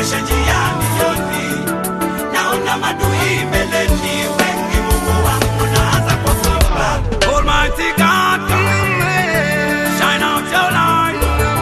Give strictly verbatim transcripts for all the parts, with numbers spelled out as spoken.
nionyeshe njia nioni, naona madui mbeleni, wengi Mungu wangu naanza kuogopa. Almighty God, shine out your light,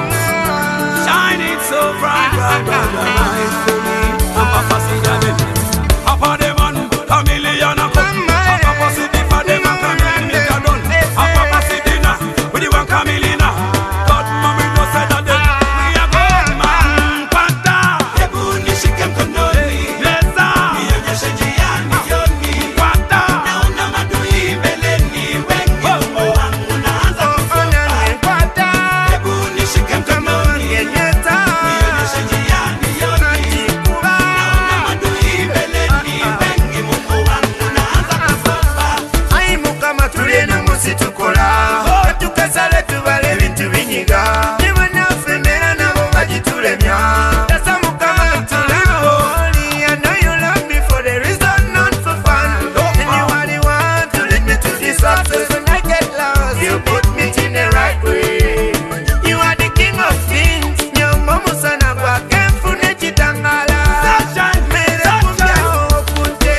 shine it so bright, bright, bright, bright for me. I'm Papa Sidane, Papa the man, chameleon a come. I'm Papa Sidane for them a chameleon make a done. I'm Papa Sidina, with the one chameleon. God, mommy no say that they we are good man. Pata, hebu nishike mkononi, leza, nionyeshe njia nioni. Pata, naona madui mbeleni, wengi Mungu wangu naanza kuogopa. Pata, hebu nishike mkononi, nyeta, nionyeshe njia nioni. Naona madui mbeleni, wengi Mungu wangu naanza kuogopa. Ai mukama tulena musitukola, tukasale tubale bintu binyiga. Niwe nafemera nabo bagitulemya. Tasa mukama tulabo. I know you love me for the reason, not for fun. And you are the one to lead me to this success. When I get lost, you put me in the right way. You are the king of kings. Nyombo musana kwa kemfu nechitangala. Mere kumbya okunte.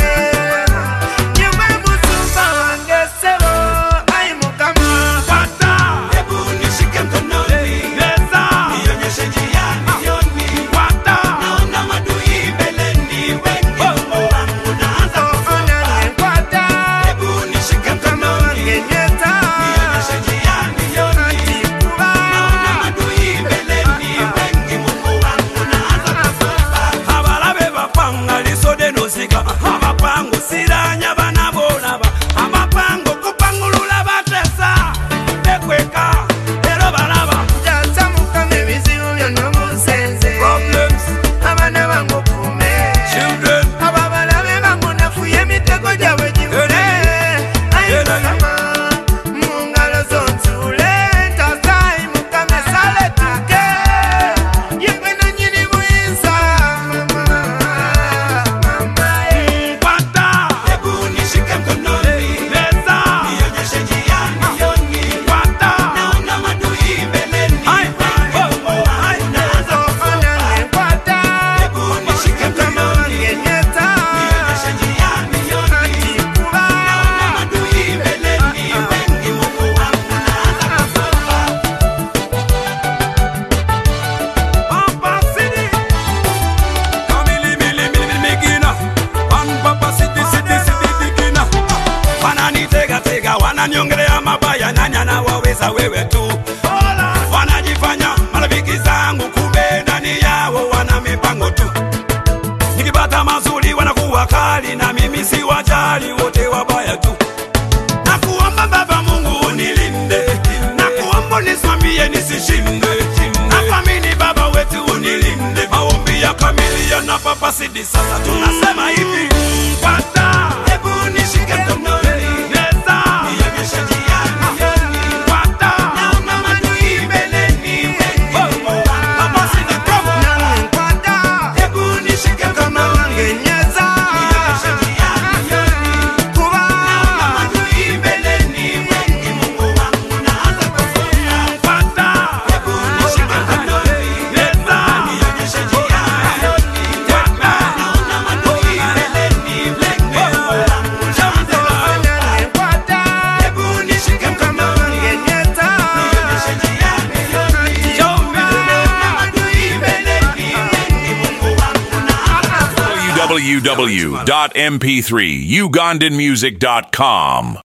Nyumba musumba wange sebo. Ai mukama. Pata, hebu nishike mkononi, leza, nionyeshe njia nioni. Pata, naona madui mbeleni, wengi Mungu wangu naanza kuogopa. Kwata. Hebu nishike mkononi, Nyeta. nionyeshe njia nioni. Naona madui mbeleni, wengi Mungu wangu naanza kuogopa. Abalabe bapanga lisode nosika, abapangu siranya bana bolaba, amapango kupangulula batesa, bekweka, ero balaba. Jata mukama ebizibu byonna musenze. Problems, Abaana bange okuume. children, Ababalabe bange nafuye emitego gyabwe gibule. Ayi mukama, mu ngalo zo ntuule. Ntasayi mukama esale tuke. Yewe nannyini buyinza, mama, mama, eh. pata, hebu nishike mkononi, leza, nionyeshe njia nioni. Pata, naona madui mbeleni, wengi Mungu wangu naanza kuogopa. Kwata. Hebu nishike mkononi, Nyeta. nionyeshe njia nioni. Naona madui mbeleni, wengi Mungu wangu naanza kuogopa. Papa Sidi, kamili mili mili migina, Pan Papa Sidi Sidi Sidi digina. Wananitega tega, wananiongelea mabaya, nanya na waweza wewe tu. Wanajifanya marafiki zangu, kumbe ndani yao wana mipango tu. Nikipata mazuri wanakuwa kali, na mimi si wajali, wote wabaya tu. Nakuomba Baba Mungu unilinde, nakuomba nisimamie nisishinde. Nakuamini Baba wetu unilinde, maombi ya chameleon na Papa Sidi. Sasa tunasema hivi, pata, hebu nishike mkononi, leza, nionyeshe njia nioni. Pata, naona madui mbeleni, wengi Mungu wangu. Papa Sidi, come. Kwata. Hebu nishike mkononi, Nyeta. nionyeshe njia nioni. Naona madui mbeleni, wengi Mungu wangu naanza kuogopa. Pata, hebu nishike mkononi, leza, nionyeshe njia nioni. Pata, naona madui mbeleni, wengi Mungu wangu naanza kuogopa. Kwata. Hebu nishike mkononi, Nyeta. nionyeshe njia nioni. Naona madui mbeleni, wengi Mungu wangu naanza kuogopa. w w w dot m p three ugandan music dot com